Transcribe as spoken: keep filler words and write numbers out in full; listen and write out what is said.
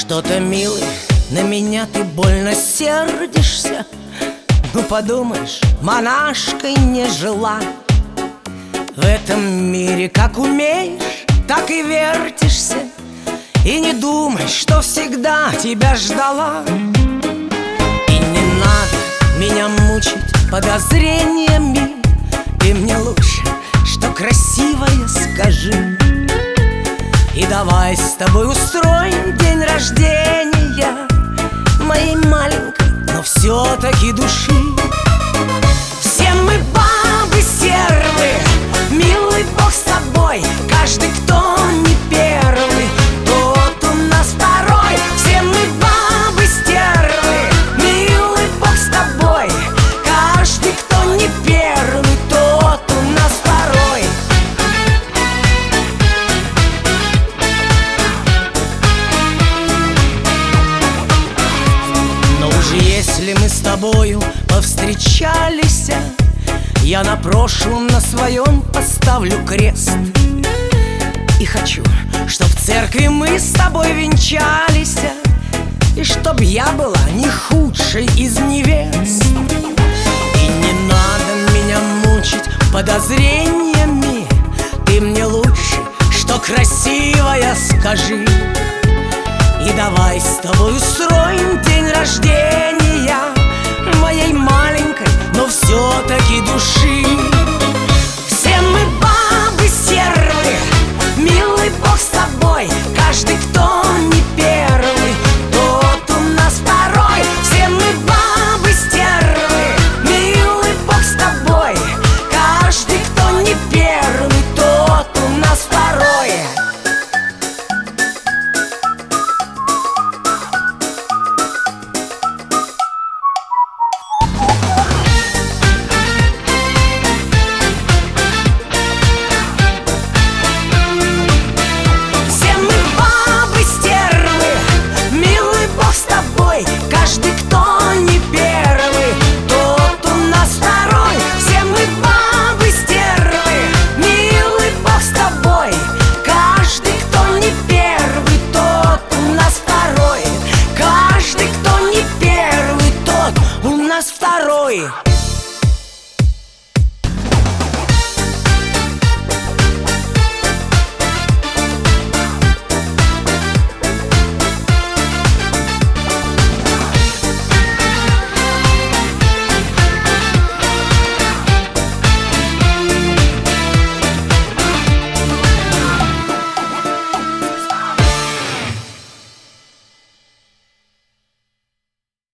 Что-то, милый, на меня ты больно сердишься. Ну подумаешь, монашкой не жила. В этом мире как умеешь, так и вертишься. И не думай, что всегда тебя ждала. И не надо меня мучить подозрениями. Ты мне лучше, что красивое, скажи. И давай с тобой устроим день рождения моей маленькой, но все-таки души. Все мы бабы стервы, милый Бог с тобой. Каждый, кто не первый, тот у нас второй. Все мы бабы стервы, милый Бог с тобой. Каждый, кто не первый, тот у нас второй. Но уже если мы с тобою повстречались, я на прошлом на своем поставлю крест. И хочу, чтоб в церкви мы с тобой венчались, и чтоб я была не худшей из невест. И не надо меня мучить подозрениями. Ты мне лучше, что красивая, скажи. И давай с тобой устроим день рождения моей маленькой, но все-таки души.